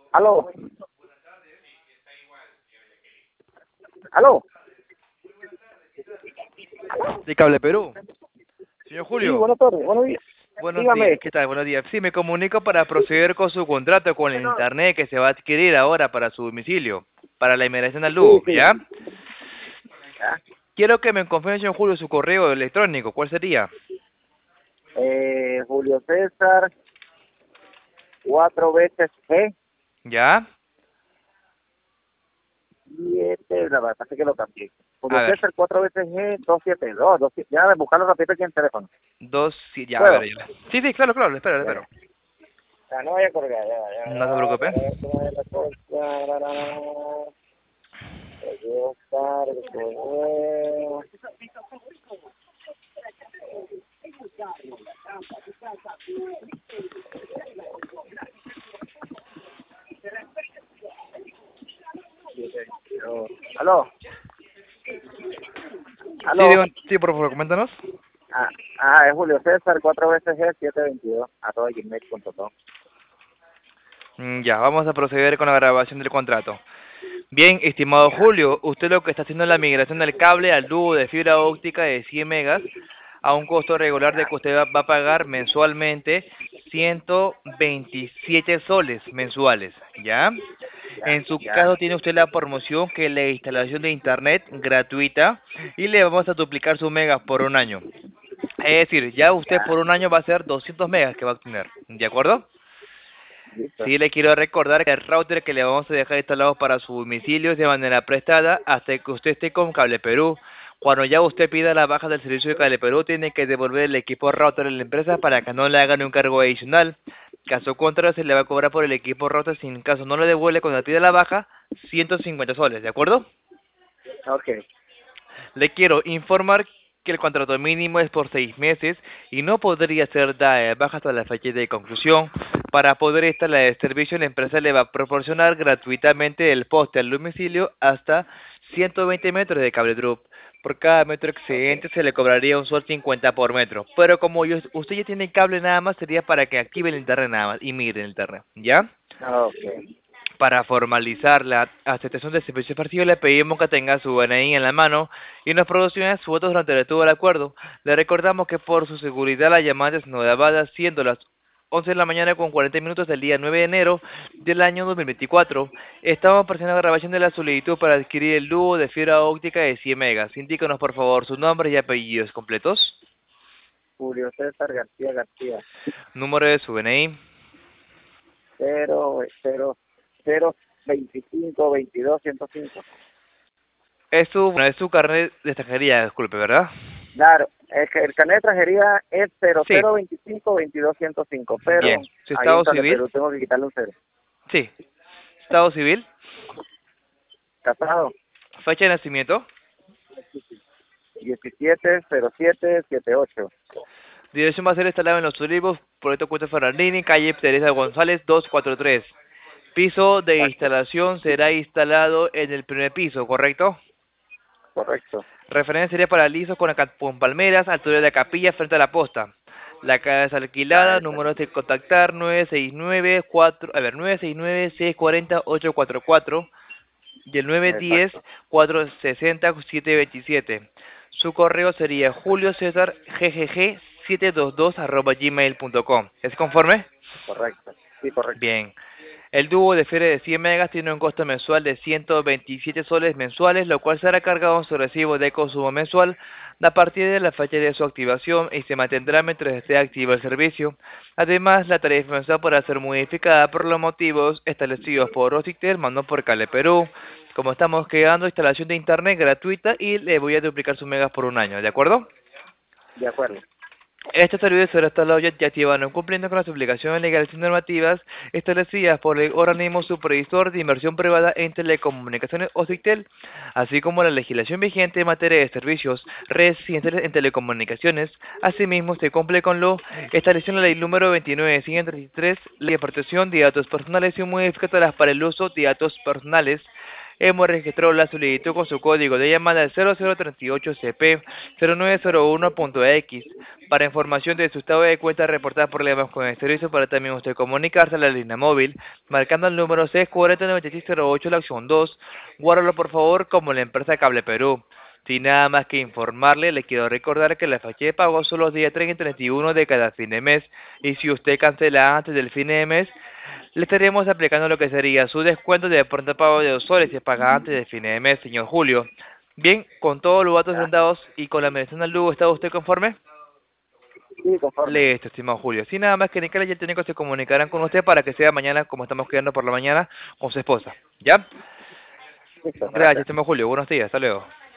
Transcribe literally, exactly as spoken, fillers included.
Aló, aló. De Cable Perú. Señor Sí, Julio, buenas tardes, buenos días. buenos días. Dígame. ¿Qué tal? Buenos días. Sí, me comunico para proceder con su contrato con el internet que se va a adquirir ahora para su domicilio, para la inmigración al Sí, Lugo, sí. ¿ya? Ya. Quiero que me confirme, señor Julio, su correo electrónico. ¿Cuál sería? Eh, Julio César, cuatro veces G, ¿Ya? siete, la verdad es que lo cambié. A Julio ver. César, cuatro veces G, doscientos setenta y dos, dos, ya, buscarlo rápido aquí en el teléfono. Dos, sí, ya, a ver, ¿Puedo? ya. Sí, sí, claro, claro, le espero, le Ya, ya. espero. Ya, no vaya a colgar, ya, ya, No se ya, preocupe. para ver cómo es la cosa. Ya, ya, ya, ya. Voy a buscar el correo. Aló, Sí, aló. digo, sí, por favor, coméntanos. Ah, ah, es Julio César, cuatro veces G, setecientos veintidós, arroba gmail punto com. Mm, Ya, vamos a proceder con la grabación del contrato. Bien, estimado Ya, Julio, usted lo que está haciendo es la migración del cable al tubo de fibra óptica de cien megas a un costo regular de ya, que usted va va a pagar mensualmente ciento veintisiete soles mensuales, ¿ya? ya, En su ya, caso tiene usted la promoción que es la instalación de internet gratuita y le vamos a duplicar sus megas por un año. Es decir, ya usted ya, por un año va a ser doscientos megas que va a obtener, ¿de acuerdo? listo. Sí, le quiero recordar que el router que le vamos a dejar instalado para su domicilio es de manera prestada hasta que usted esté con Cable Perú. Cuando ya usted pida la baja del servicio de Cable Perú, tiene que devolver el equipo router a la empresa para que no le hagan un cargo adicional. Caso contrario, se le va a cobrar por el equipo router. Si en caso no le devuelve cuando pida la baja, ciento cincuenta soles, ¿de acuerdo? Ok, Le quiero informar que el contrato mínimo es por seis meses y no podría ser dada de baja hasta la fecha de conclusión. Para poder instalar el servicio, la empresa le va a proporcionar gratuitamente el poste al domicilio hasta ciento veinte metros de cable drop. Por cada metro ok, excedente se le cobraría un sol cincuenta por metro. Pero como yo- usted ya tiene cable nada más, sería para que active el internet nada más y migre el internet. ¿Ya? ok. Para formalizar la aceptación del servicio partido le pedimos que tenga su D N I en la mano y nos proporcione sus votos durante todo el acuerdo. Le recordamos que por su seguridad la llamada es no grabada siendo las once de la mañana con cuarenta minutos del día nueve de enero del año dos mil veinticuatro. Estamos presentando la grabación de la solicitud para adquirir el dúo de fibra óptica de cien megas. Indícanos por favor sus nombres y apellidos completos, Julio César García García, número de su D N I. cero, cero, cero, veinticinco, veintidós, ciento cinco. Es su, bueno, es su carnet de extranjería, disculpe, ¿verdad? Claro, es que el carnet de extranjería es cero, Sí, cero, veinticinco, veintidós, ciento cinco, pero bien. Su ahí en estado Cable civil, Perú tengo que quitarle un cero. sí. Estado civil, Casado, fecha de nacimiento, diecisiete cero siete setenta y ocho. dirección va a ser instalado en Los Olivos, Proyecto Cuesta Ferrandini, calle Teresa González doscientos cuarenta y tres. Piso de Exacto, instalación será instalado en el primer piso, ¿correcto? correcto. Referencia sería para lisos con, aca- con palmeras, altura de la capilla frente a la posta. La casa es Ya, alquilada, esa. número de contactar nueve seis nueve cuatro, a ver, nueve seis nueve seis cuatro cero ocho cuatro cuatro y el nueve uno cero Exacto, cuatro seis cero siete dos siete. Su correo sería julio césar ggg siete dos dos arroba gmail punto com. ¿Es conforme? correcto. Sí, correcto. Bien. El dúo de fibra de cien megas tiene un costo mensual de ciento veintisiete soles mensuales, lo cual será cargado en su recibo de consumo mensual a partir de la fecha de su activación y se mantendrá mientras esté activo el servicio. Además, la tarifa mensual podrá ser modificada por los motivos establecidos por Rositel, mandó por Cale Perú. Como estamos creando instalación de internet gratuita y le voy a duplicar sus megas por un año, ¿de acuerdo? De acuerdo. Estos servicios serán instalados ya activaron cumpliendo con las obligaciones legales y normativas establecidas por el organismo supervisor de inversión privada en telecomunicaciones OSITEL, así como la legislación vigente en materia de servicios residenciales en telecomunicaciones. Asimismo, se cumple con lo establecido en la ley número veintinueve mil ciento treinta y tres, Ley de Protección de Datos Personales y modificadoras para el uso de datos personales hemos registrado la solicitud con su código de llamada cero cero tres ocho C P cero nueve cero uno punto X. Para información de su estado de cuenta reportada problemas con el servicio, para también usted comunicarse a la línea móvil, marcando el número seis cuatro cero nueve seis cero ocho, la opción dos. Guárdalo por favor como la empresa Cable Perú. Sin nada más que informarle, le quiero recordar que la fecha de pago son los días treinta y treinta y uno de cada fin de mes, y si usted cancela antes del fin de mes, le estaremos aplicando lo que sería su descuento de pronto pago de dos soles si paga antes del fin de mes, señor Julio. Bien, con todos los datos Ya. dados y con la medición del Lugo, ¿está usted conforme? Sí, conforme. Listo, estimado Julio. Sin nada más que indicarle, ya el técnico se comunicarán con usted para que sea mañana, como estamos quedando por la mañana, con su esposa. ¿Ya? Listo, Gracias, gracias. estimado Julio. Buenos días. Hasta luego.